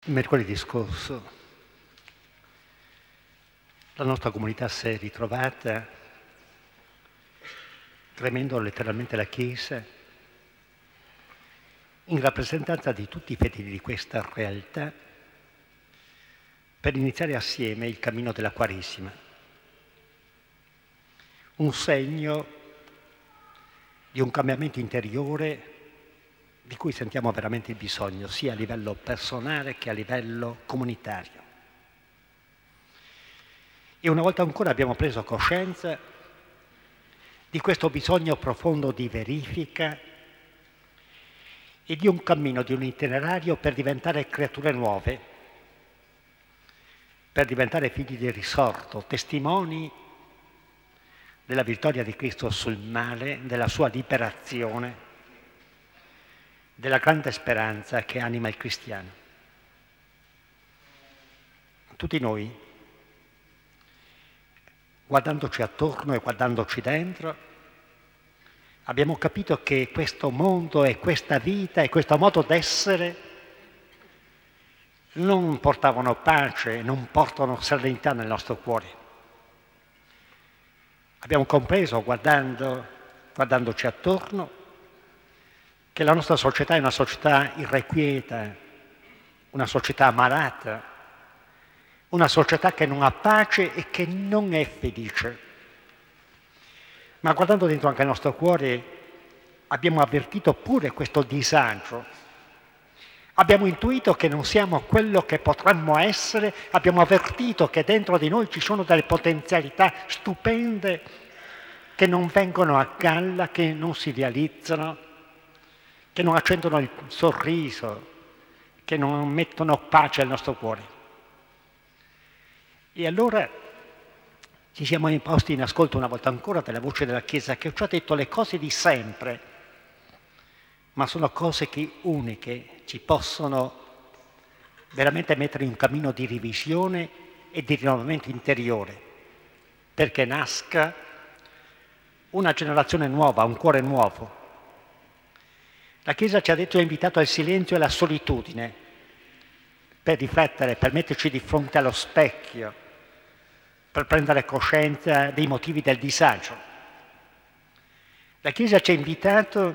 Mercoledì scorso la nostra comunità si è ritrovata, tremendo letteralmente la Chiesa, in rappresentanza di tutti i fedeli di questa realtà, per iniziare assieme il cammino della Quaresima. Un segno di un cambiamento interiore di cui sentiamo veramente il bisogno, sia a livello personale che a livello comunitario. E una volta ancora abbiamo preso coscienza di questo bisogno profondo di verifica e di un cammino, di un itinerario per diventare creature nuove, per diventare figli del risorto, testimoni della vittoria di Cristo sul male, della sua liberazione, della grande speranza che anima il cristiano. Tutti noi, guardandoci attorno e guardandoci dentro, abbiamo capito che questo mondo e questa vita e questo modo d'essere non portavano pace, non portano serenità nel nostro cuore. Abbiamo compreso, guardandoci attorno, che la nostra società è una società irrequieta, una società malata, una società che non ha pace e che non è felice. Ma guardando dentro anche il nostro cuore abbiamo avvertito pure questo disagio. Abbiamo intuito che non siamo quello che potremmo essere, abbiamo avvertito che dentro di noi ci sono delle potenzialità stupende che non vengono a galla, che non si realizzano, che non accendono il sorriso, che non mettono pace al nostro cuore. E allora ci siamo imposti in ascolto una volta ancora della voce della Chiesa che ci ha detto le cose di sempre, ma sono cose che uniche ci possono veramente mettere in un cammino di revisione e di rinnovamento interiore, perché nasca una generazione nuova, un cuore nuovo. La Chiesa ci ha detto e invitato al silenzio e alla solitudine per riflettere, per metterci di fronte allo specchio, per prendere coscienza dei motivi del disagio. La Chiesa ci ha invitato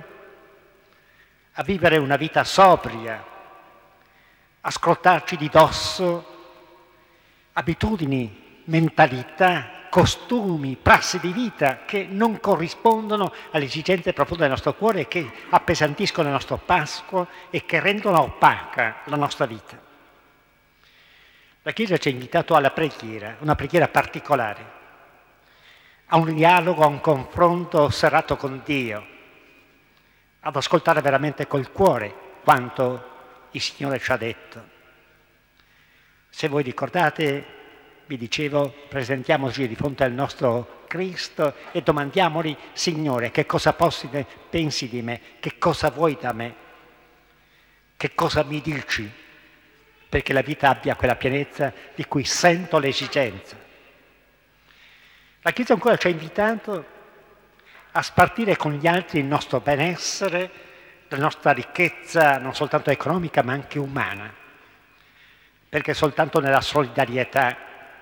a vivere una vita sobria, a scrotarci di dosso abitudini, mentalità, costumi, prassi di vita che non corrispondono alle esigenze profonde del nostro cuore e che appesantiscono il nostro pascolo e che rendono opaca la nostra vita. La Chiesa ci ha invitato alla preghiera, una preghiera particolare, a un dialogo, a un confronto serrato con Dio, ad ascoltare veramente col cuore quanto il Signore ci ha detto. Se voi ricordate, vi dicevo, presentiamoci di fronte al nostro Cristo e domandiamogli: Signore, che cosa pensi di me? Che cosa vuoi da me? Che cosa mi dici? Perché la vita abbia quella pienezza di cui sento l'esigenza. La Chiesa ancora ci ha invitato a spartire con gli altri il nostro benessere, la nostra ricchezza non soltanto economica ma anche umana, perché soltanto nella solidarietà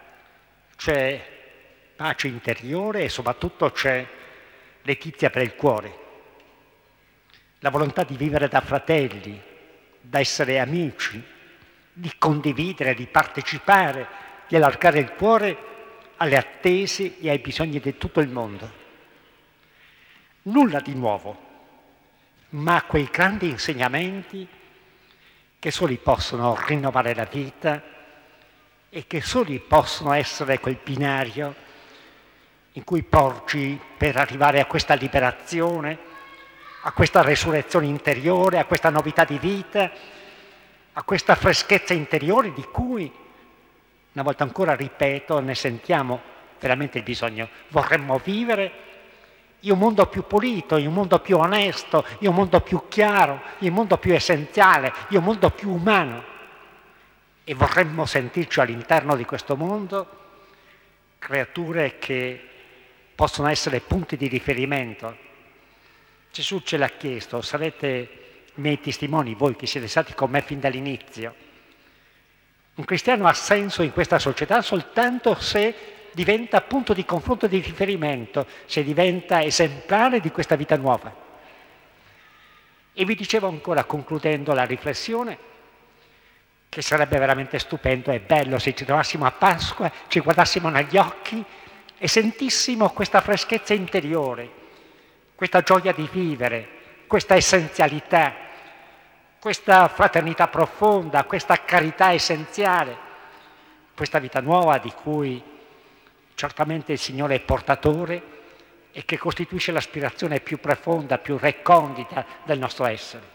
c'è pace interiore e soprattutto c'è letizia per il cuore, la volontà di vivere da fratelli, da essere amici, di condividere, di partecipare, di allargare il cuore alle attese e ai bisogni di tutto il mondo. Nulla di nuovo, ma quei grandi insegnamenti che soli possono rinnovare la vita e che soli possono essere quel binario in cui porgi per arrivare a questa liberazione, a questa resurrezione interiore, a questa novità di vita, a questa freschezza interiore di cui, una volta ancora ripeto, ne sentiamo veramente il bisogno. Vorremmo vivere in un mondo più pulito, in un mondo più onesto, in un mondo più chiaro, in un mondo più essenziale, in un mondo più umano. E vorremmo sentirci all'interno di questo mondo creature che possono essere punti di riferimento. Gesù ce l'ha chiesto: sarete miei testimoni, voi che siete stati con me fin dall'inizio. Un cristiano ha senso in questa società soltanto se diventa punto di confronto e di riferimento, se diventa esemplare di questa vita nuova. E vi dicevo ancora, concludendo la riflessione, che sarebbe veramente stupendo e bello se ci trovassimo a Pasqua, ci guardassimo negli occhi e sentissimo questa freschezza interiore, questa gioia di vivere, questa essenzialità, questa fraternità profonda, questa carità essenziale, questa vita nuova di cui certamente il Signore è portatore e che costituisce l'aspirazione più profonda, più recondita del nostro essere.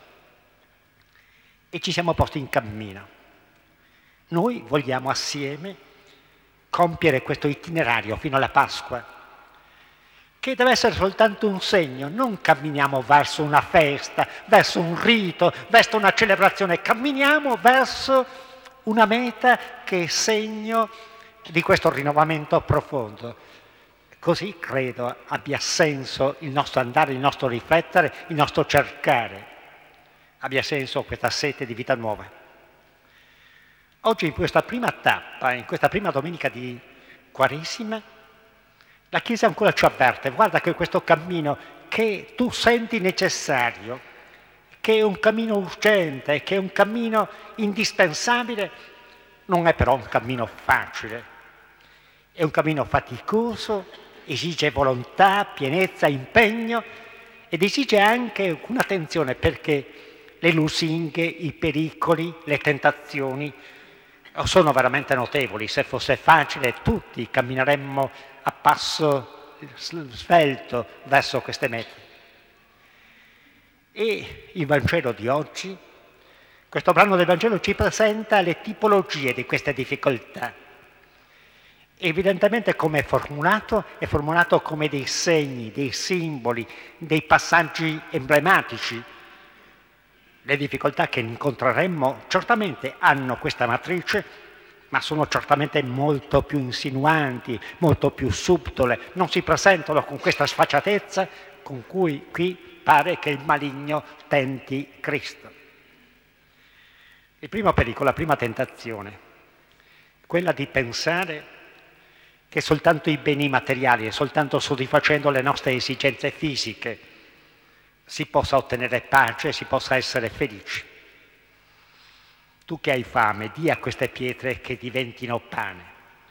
E ci siamo posti in cammino. Noi vogliamo assieme compiere questo itinerario fino alla Pasqua, che deve essere soltanto un segno. Non camminiamo verso una festa, verso un rito, verso una celebrazione, camminiamo verso una meta che è segno di questo rinnovamento profondo. Così credo abbia senso il nostro andare, il nostro riflettere, il nostro cercare, abbia senso questa sete di vita nuova. Oggi in questa prima tappa, in questa prima domenica di Quaresima, la Chiesa ancora ci avverte: guarda che questo cammino che tu senti necessario, che è un cammino urgente, che è un cammino indispensabile, non è però un cammino facile, è un cammino faticoso, esige volontà, pienezza, impegno ed esige anche un'attenzione, perché le lusinghe, i pericoli, le tentazioni sono veramente notevoli. Se fosse facile tutti cammineremmo a passo svelto verso queste mete. E il Vangelo di oggi, questo brano del Vangelo ci presenta le tipologie di queste difficoltà. Evidentemente come è formulato come dei segni, dei simboli, dei passaggi emblematici. Le difficoltà che incontreremmo certamente hanno questa matrice, ma sono certamente molto più insinuanti, molto più subdole, non si presentano con questa sfacciatezza con cui qui pare che il maligno tenti Cristo. Il primo pericolo, la prima tentazione, quella di pensare che soltanto i beni materiali e soltanto soddisfacendo le nostre esigenze fisiche si possa ottenere pace, si possa essere felici. Tu che hai fame, di a queste pietre che diventino pane.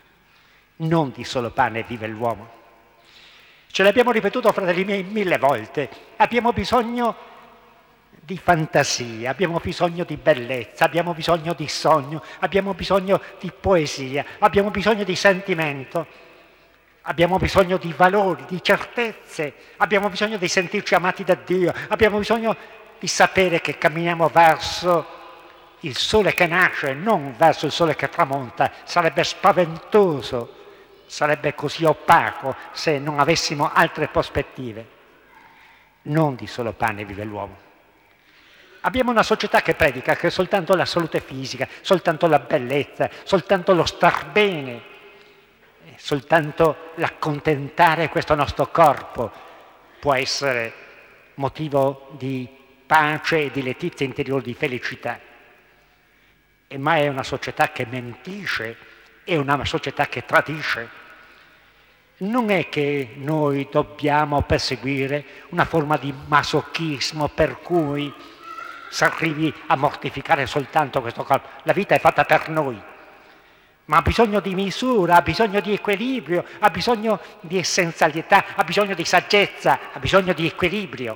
Non di solo pane vive l'uomo. Ce l'abbiamo ripetuto, fratelli miei, 1000 volte. Abbiamo bisogno di fantasia, abbiamo bisogno di bellezza, abbiamo bisogno di sogno, abbiamo bisogno di poesia, abbiamo bisogno di sentimento, abbiamo bisogno di valori, di certezze, abbiamo bisogno di sentirci amati da Dio, abbiamo bisogno di sapere che camminiamo verso il sole che nasce, non verso il sole che tramonta. Sarebbe spaventoso, sarebbe così opaco se non avessimo altre prospettive. Non di solo pane vive l'uomo. Abbiamo una società che predica che soltanto la salute fisica, soltanto la bellezza, soltanto lo star bene, soltanto l'accontentare questo nostro corpo può essere motivo di pace e di letizia interiore, di felicità. Ma è una società che mentisce, è una società che tradisce. Non è che noi dobbiamo perseguire una forma di masochismo per cui si arrivi a mortificare soltanto questo corpo. La vita è fatta per noi, ma ha bisogno di misura, ha bisogno di equilibrio, ha bisogno di essenzialità, ha bisogno di saggezza, ha bisogno di equilibrio.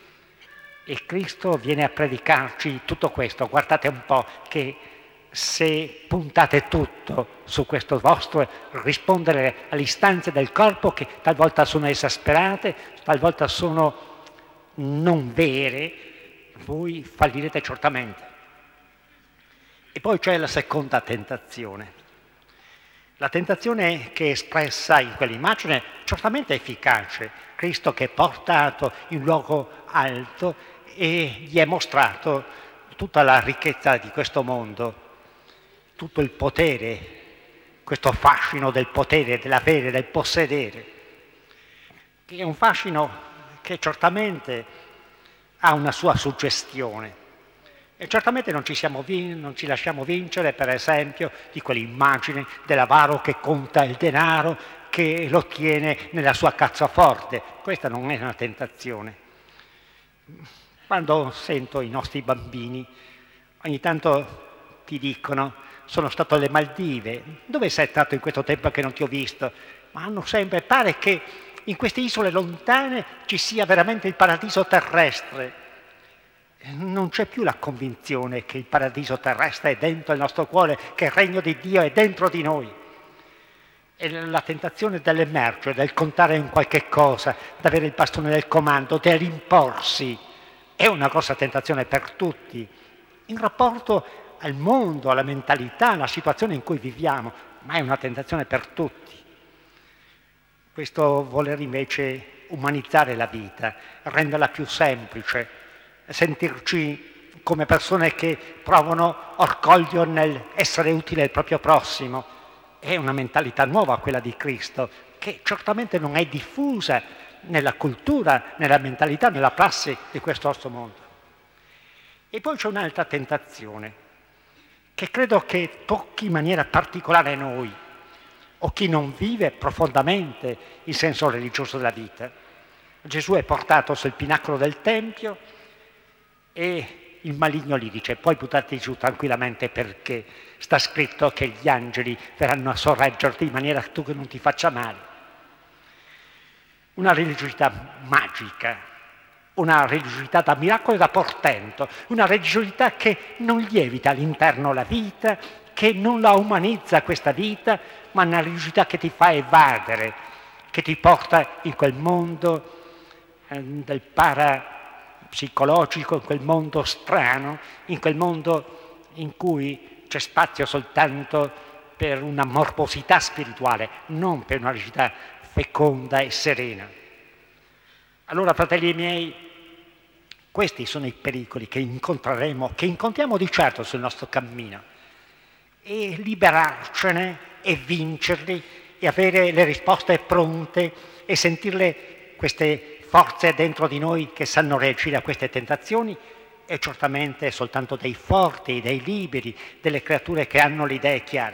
E Cristo viene a predicarci tutto questo. Guardate un po' che se puntate tutto su questo vostro rispondere alle istanze del corpo, che talvolta sono esasperate, talvolta sono non vere, voi fallirete certamente. E poi c'è la seconda tentazione. La tentazione che è espressa in quell'immagine certamente efficace. Cristo che è portato in luogo alto e gli è mostrato tutta la ricchezza di questo mondo, tutto il potere, questo fascino del potere, dell'avere, del possedere, che è un fascino che certamente ha una sua suggestione, E certamente non ci lasciamo vincere, per esempio, di quell'immagine dell'avaro che conta il denaro, che lo tiene nella sua cassaforte. Questa non è una tentazione. Quando sento i nostri bambini, ogni tanto ti dicono: sono stato alle Maldive, dove sei stato in questo tempo che non ti ho visto? Ma hanno sempre, pare che in queste isole lontane ci sia veramente il paradiso terrestre. Non c'è più la convinzione che il paradiso terrestre è dentro il nostro cuore, che il regno di Dio è dentro di noi. E la tentazione dell'emergere, del contare in qualche cosa, d'avere il bastone del comando, dell'imporsi, è una grossa tentazione per tutti, in rapporto al mondo, alla mentalità, alla situazione in cui viviamo, ma è una tentazione per tutti. Questo voler invece umanizzare la vita, renderla più semplice, sentirci come persone che provano orgoglio nel essere utile al proprio prossimo, è una mentalità nuova quella di Cristo, che certamente non è diffusa nella cultura, nella mentalità, nella prassi di questo nostro mondo. E poi c'è un'altra tentazione, che credo che tocchi in maniera particolare noi, o chi non vive profondamente il senso religioso della vita. Gesù è portato sul pinacolo del Tempio e il maligno gli dice: puoi buttarti giù tranquillamente, perché sta scritto che gli angeli verranno a sorreggerti in maniera che tu non ti faccia male. Una religiosità magica, una religiosità da miracolo e da portento, una religiosità che non lievita all'interno la vita, che non la umanizza questa vita, ma una religiosità che ti fa evadere, che ti porta in quel mondo del parapsicologico, in quel mondo strano, in quel mondo in cui c'è spazio soltanto per una morbosità spirituale, non per una religiosità feconda e serena. Allora, fratelli miei, questi sono i pericoli che incontreremo, che incontriamo di certo sul nostro cammino, e liberarcene e vincerli e avere le risposte pronte e sentirle, queste forze dentro di noi che sanno reagire a queste tentazioni, è certamente soltanto dei forti, dei liberi, delle creature che hanno le idee chiare.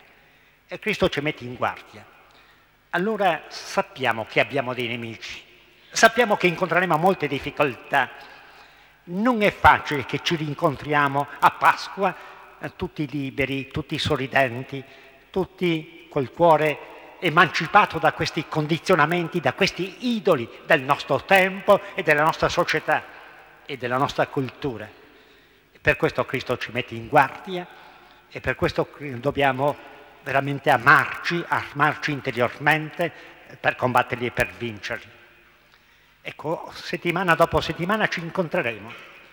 E Cristo ci mette in guardia. Allora sappiamo che abbiamo dei nemici, sappiamo che incontreremo molte difficoltà. Non è facile che ci rincontriamo a Pasqua tutti liberi, tutti sorridenti, tutti col cuore emancipato da questi condizionamenti, da questi idoli del nostro tempo e della nostra società e della nostra cultura. Per questo Cristo ci mette in guardia e per questo dobbiamo veramente armarci interiormente per combatterli e per vincerli. Ecco, settimana dopo settimana ci incontreremo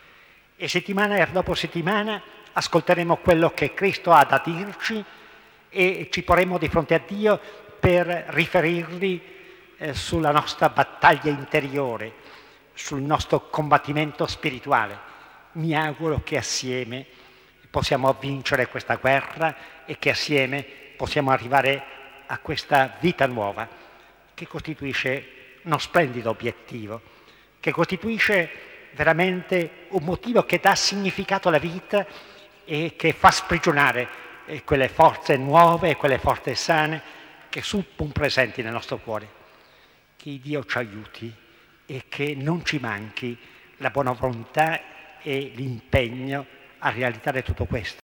e settimana dopo settimana ascolteremo quello che Cristo ha da dirci e ci porremo di fronte a Dio per riferirgli sulla nostra battaglia interiore, sul nostro combattimento spirituale. Mi auguro che assieme possiamo vincere questa guerra e che assieme possiamo arrivare a questa vita nuova che costituisce uno splendido obiettivo, che costituisce veramente un motivo che dà significato alla vita e che fa sprigionare quelle forze nuove, quelle forze sane che sono presenti nel nostro cuore. Che Dio ci aiuti e che non ci manchi la buona volontà e l'impegno a realizzare tutto questo.